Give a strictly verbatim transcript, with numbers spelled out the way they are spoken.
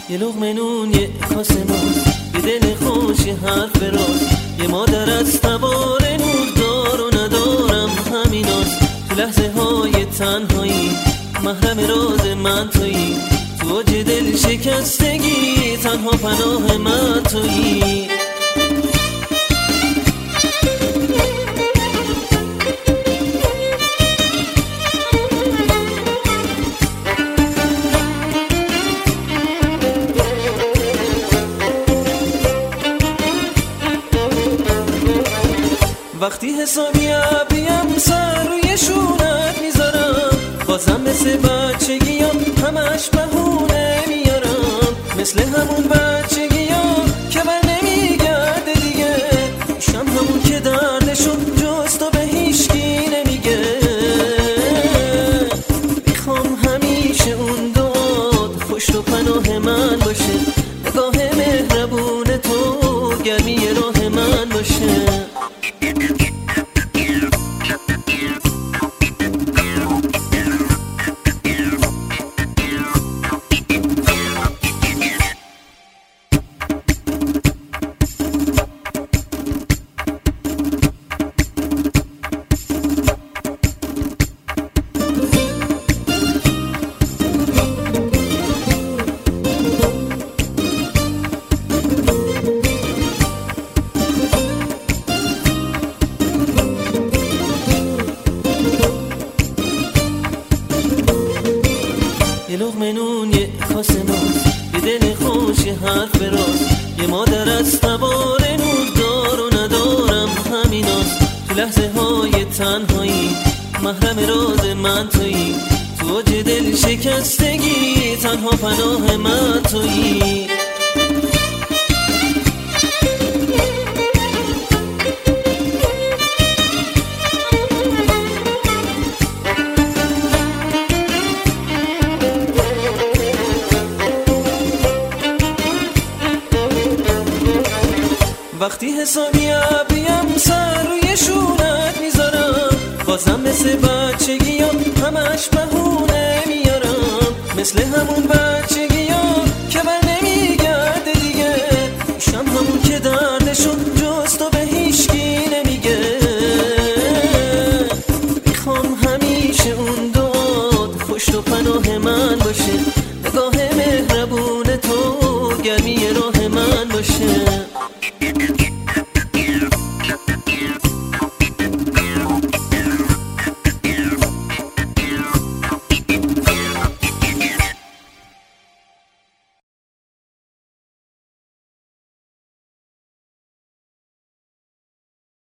یه لقمه نون یه کاسه موز، یه دل خوش یه حرف راست، یه مادر از تبار نور دار و ندارم همیناست. تو لحظه های تنهایی محرم راز من تویی، تو اوج دل شکستگی تنها پناه من تویی. وقتی حسابی عبیم سر روی شونت میذارم، بازم مثل بچگیام همش بهونه میارم، مثل همون بچگیام که بر نمیگرده دیگه، میشم همون که دردشو جز تو به هیچکی نمیگه. میخوام همیشه اون داد پشت و پناه من باشه، نگاه مهربون تو گرمی راه من باشه. یه لقمه نون یه کاسه موز، یه دل خوش یه حرف راست، یه مادر از تبار نور دار و ندارم همیناست. تو لحظه های تنهایی محرم راز من تویی، تو اوج دل شکستگی تنها پناه من تویی. وقتی حسابی عبیم سر روی شونت میذارم، بازم مثل بچگیام همش بهونه میارم، مثل همون بچگی